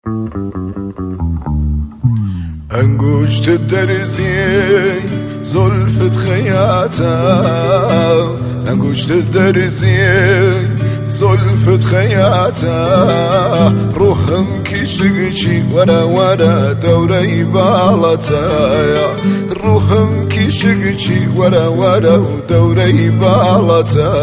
انگشت درزی زلفت خیاطه، انگشت درزی زلفت خیاطه، روحم کشگچی ورا ورا دوری بالته، روحم کشگچی ورا ورا دوری بالته،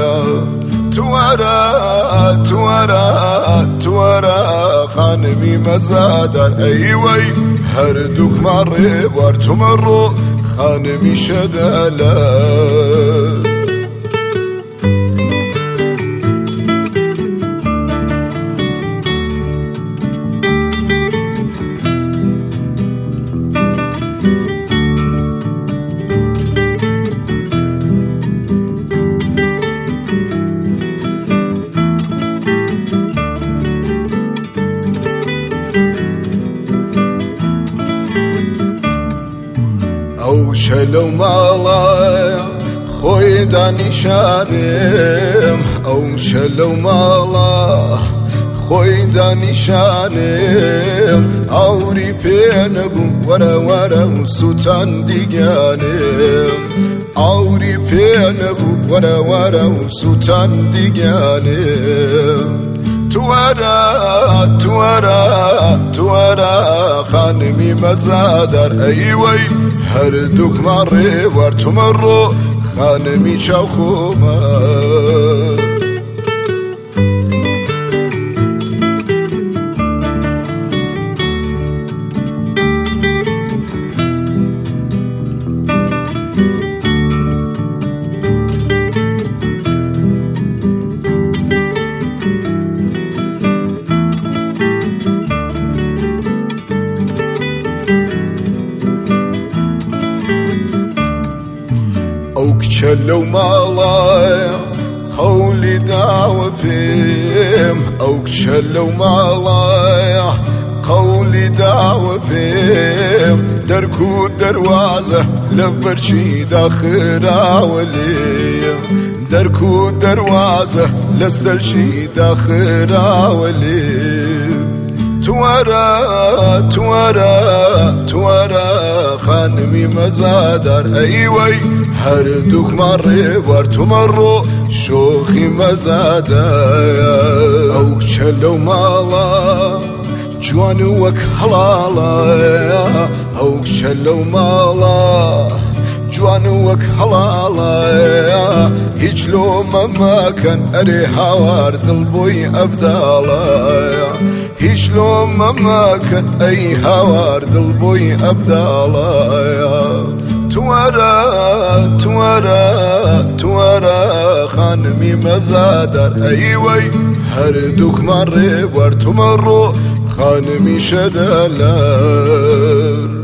توارا توارا توارا خانمی مزادر ایوی هر دوک مره بار تو مرو خانمی شداله او شلو مالا خوی دانشانم، او شلو مالا خوی دانشانم، اوری پینبو ورا ورا سوتان دیگانم، اوری پینبو ورا ورا سوتان دیگانم، توارا توارا توارا خانمی مزادر ایوی هر دوک مره ور تو مرو خانمی چاوخومه او کچلو مالا قولي داوى فيم، او کچلو مالا قولي داوى فيم، دركو دروازة لبرشي داخرا وليم، دركو دروازة لسرشي داخرا وليم، توارا توارا توارا خانمی مزادر ایوی هر دوک مره بار تو مرو شوخی مزادر او کچلو مالا جوان وک حلالا، او کچلو مالا جوان وک حلالا، هیچ لو ممکن اری هاوار دل بوی ابدالا، هیچ لو ممکن ای هاوار دل بوی ابدالا، توارا توارا توارا خانمی مزادر ایوی هر دوک مره بار تو مرو خانمی شداله